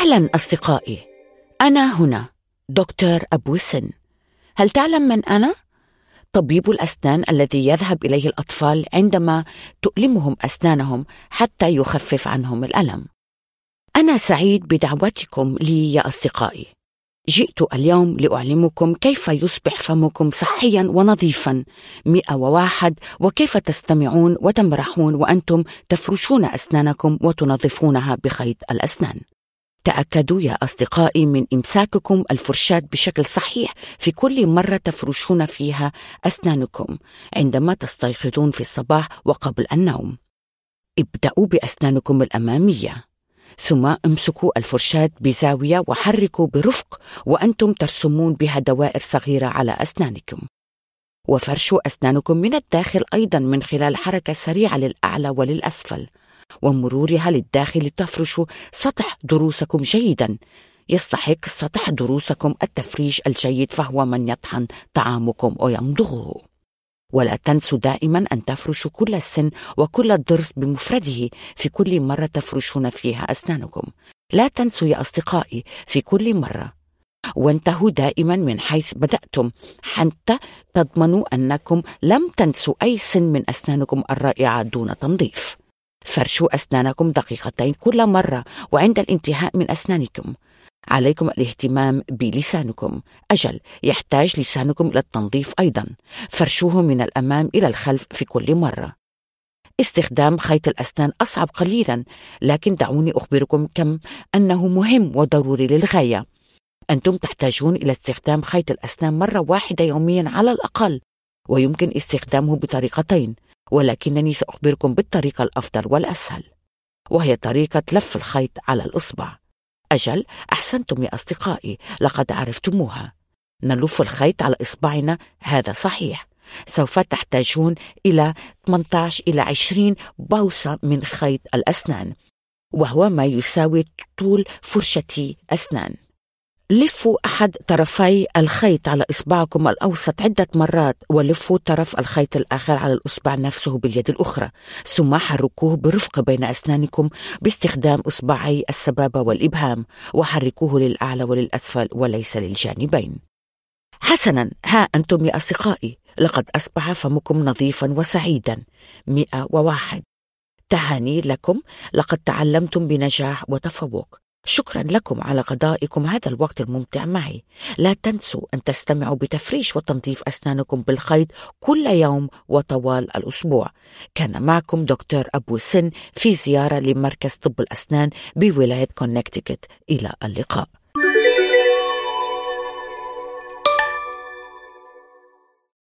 أهلا أصدقائي، أنا هنا دكتور أبو سن. هل تعلم من أنا؟ طبيب الأسنان الذي يذهب إليه الأطفال عندما تؤلمهم أسنانهم حتى يخفف عنهم الألم. أنا سعيد بدعوتكم لي يا أصدقائي. جئت اليوم لأعلمكم كيف يصبح فمكم صحيا ونظيفا 101، وكيف تستمعون وتمرحون وأنتم تفرشون أسنانكم وتنظفونها بخيط الأسنان. تأكدوا يا أصدقائي من إمساككم الفرشاة بشكل صحيح في كل مرة تفرشون فيها أسنانكم عندما تستيقظون في الصباح وقبل النوم. ابدأوا بأسنانكم الأمامية، ثم امسكوا الفرشاة بزاوية وحركوا برفق وأنتم ترسمون بها دوائر صغيرة على أسنانكم. وفرشوا أسنانكم من الداخل أيضا من خلال حركة سريعة للأعلى وللأسفل ومرورها للداخل لتفرشوا سطح ضروسكم جيدا. يستحق سطح ضروسكم التفريش الجيد، فهو من يطحن طعامكم ويمضغه. ولا تنسوا دائما أن تفرشوا كل السن وكل ضرس بمفرده في كل مرة تفرشون فيها أسنانكم. لا تنسوا يا أصدقائي في كل مرة، وانتهوا دائما من حيث بدأتم حتى تضمنوا أنكم لم تنسوا أي سن من أسنانكم الرائعة دون تنظيف. فرشوا أسنانكم دقيقتين كل مرة، وعند الانتهاء من أسنانكم عليكم الاهتمام بلسانكم. أجل، يحتاج لسانكم إلى التنظيف أيضا. فرشوه من الأمام إلى الخلف في كل مرة. استخدام خيط الأسنان أصعب قليلا، لكن دعوني أخبركم كم أنه مهم وضروري للغاية. أنتم تحتاجون إلى استخدام خيط الأسنان مرة واحدة يوميا على الأقل، ويمكن استخدامه بطريقتين، ولكنني سأخبركم بالطريقة الأفضل والأسهل، وهي طريقة لف الخيط على الإصبع. أجل، أحسنتم يا أصدقائي، لقد عرفتموها. نلف الخيط على إصبعنا، هذا صحيح. سوف تحتاجون إلى 18 إلى 20 بوصة من خيط الأسنان، وهو ما يساوي طول فرشة أسنان. لفوا أحد طرفي الخيط على إصبعكم الأوسط عدة مرات، ولفوا طرف الخيط الآخر على الإصبع نفسه باليد الأخرى، ثم حركوه برفق بين أسنانكم باستخدام إصبعي السبابة والإبهام، وحركوه للأعلى وللأسفل وليس للجانبين. حسنا، ها أنتم يا أصدقائي، لقد أصبح فمكم نظيفا وسعيدا 101. تهاني لكم، لقد تعلمتم بنجاح وتفوق. شكرا لكم على قضائكم هذا الوقت الممتع معي. لا تنسوا أن تستمعوا بتفريش وتنظيف أسنانكم بالخيط كل يوم وطوال الأسبوع. كان معكم دكتور أبو سن في زيارة لمركز طب الأسنان بولاية كونكتيكت. إلى اللقاء.